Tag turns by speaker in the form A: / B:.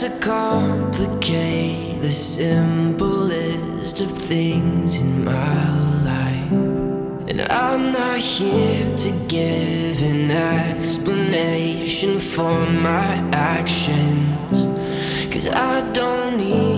A: to complicate the simplest of things in my life. And I'm not here to give an explanation for my actions, 'cause I don't need